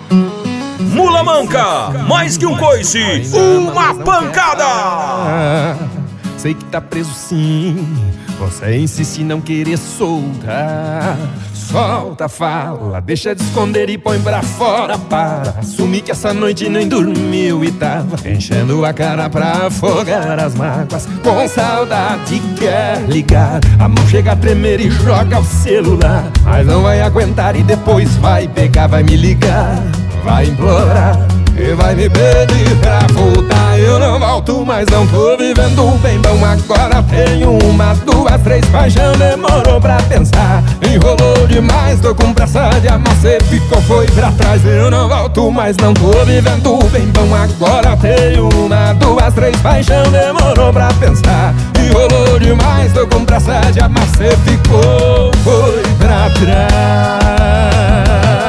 Mula manca, mais que um coice, uma pancada. Sei que tá preso sim, você insiste em não querer soltar. Solta, fala, deixa de esconder e põe pra fora. Para assumir que essa noite nem dormiu e tava enchendo a cara pra afogar as mágoas. Com saudade quer ligar, a mão chega a tremer e joga o celular. Mas não vai aguentar e depois vai pegar, vai me ligar, vai implorar e vai me pedir pra voltar. Eu não volto, mas não tô vivendo bem bom. Agora tenho uma, duas, três, paixão demorou pra pensar. Enrolou demais, tô com pressa de amar, cê ficou, foi pra trás. Eu não volto, mas não tô vivendo bem bom. Agora tenho uma, duas, três, paixão demorou pra pensar. Enrolou demais, tô com pressa de amar, cê ficou, foi pra trás.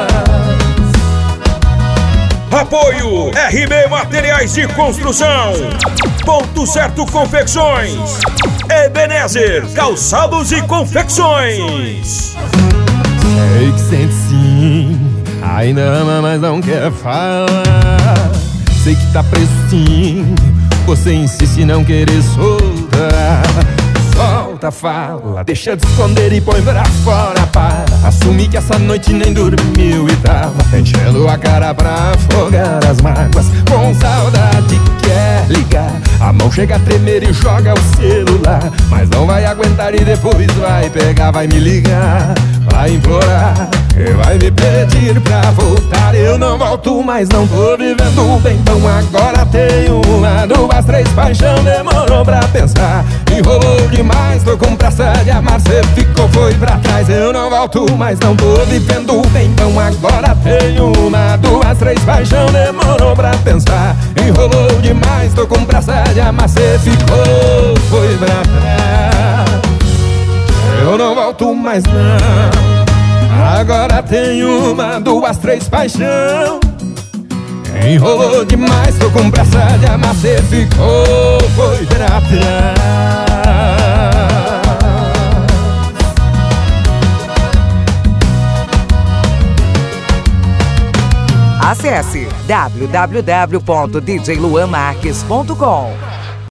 Apoio RB Materiais de Construção, Ponto Certo Confecções, Ebenezer Calçados e Confecções. Sei que sente sim, ainda ama mas não quer falar. Sei que tá preso sim, você insiste em não querer soltar. Solta, fala, deixa de esconder e põe pra fora. Para assumir que essa noite nem dormiu e tava enchendo a cara pra afogar as mágoas. Com saudade quer ligar, a mão chega a tremer e joga o celular. Mas não vai aguentar e depois vai pegar, vai me ligar, vai implorar e vai me pedir pra voltar. Eu não volto, mas não tô vivendo bem bom. Agora tenho uma, duas, três, paixão demorou pra pensar. Enrolou demais, tô com pressa de amar, cê ficou, foi pra trás. Eu não volto, mas não tô vivendo bem bom. Agora tenho uma, duas, três, paixão demorou pra pensar. Enrolou demais, tô com pressa de amar, cê ficou, foi pra trás. Eu não volto mais não. Agora tenho uma, duas, três, paixão. Enrolou demais, tô com pressa de amar, cê ficou, foi pra trás. Acesse www.djluanmarques.com.